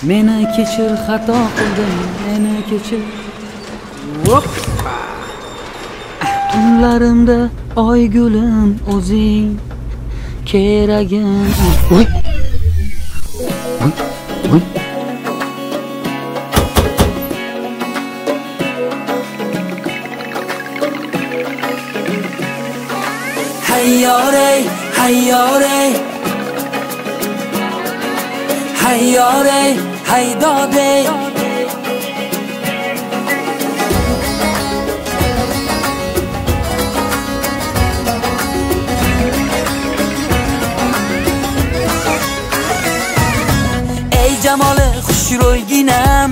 Meni kechir, xato qildim, meni kechir. Hoppa. Tunlarimda oygulim o'zing keragim. Oy. Oy. Hayyorey, hayyorey, hayyorey, haydodey. Ey jamoli xushro'yginam,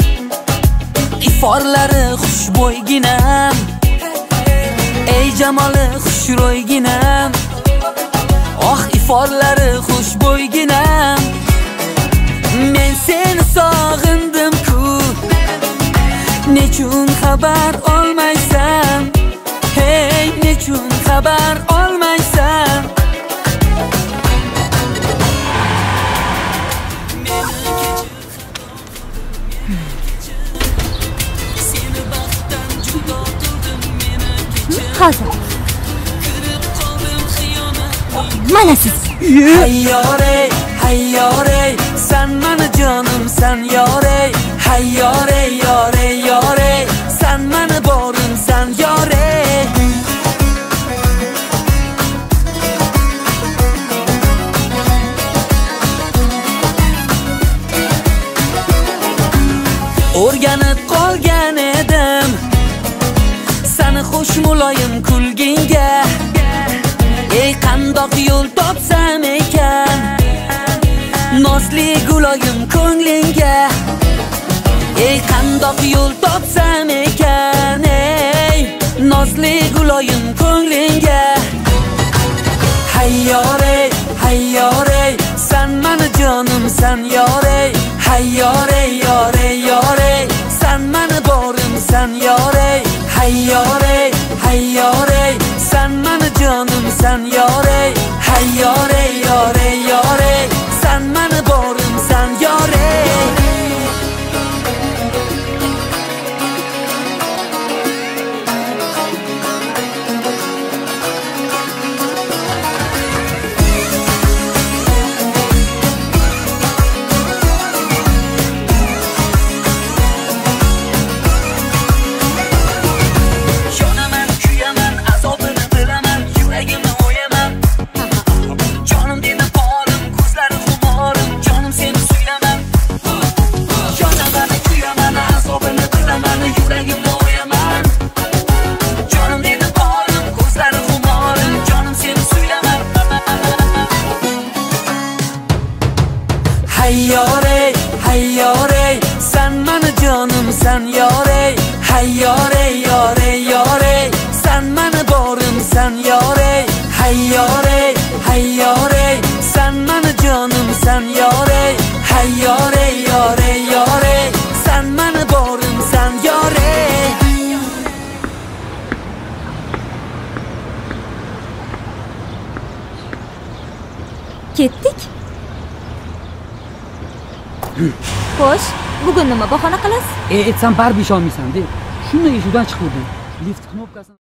iforlari xushbo'yginam. Ey jamoli xushro'yginam, oh iforlari xushbo'yginam. Men seni sog'indim-ku, nechun xabar olmaysan? Hey, nechun xabar olmaysan? Hozir. Mana siz. Hayyorey, hayyorey, sen mani jonim, sen yorey. Hayyorey, yorey, yorey, sen mani borim, sen yorey. O'rganib qolgan edim seni xush muloyim kulginga. Ey qandoq yo'l topsam ekan nozli guloyim ko'nglinga. Ey qandoq yo'l topsam ekan, ey nozli guloyim ko'nglinga. Hayyorey, hayyorey, sen mani jonim, sen yorey. Hayyorey, yorey, yorey, sen mani borim, sen yorey. Hayyorey, hayyorey, sen mani jonim, sen yorey. Hayyorey, yorey, yorey, sen mani borim, sen yorey. Hayyorey, hayyorey, sen mani jonim, sen yorey. Hayyorey, yorey, yorey, sen mani borim, sen yorey. Hayyorey, hayyorey, sen mani jonim, sen yorey. Hayyorey, yorey, yorey, sen mani borim, sen yorey. Ketdik. Xo'sh, bugun nima bahona qilasiz? Aytsam baribir ishonmaysan deb. Shunday eshikdan chiqib o'rdim. Lift knopkasini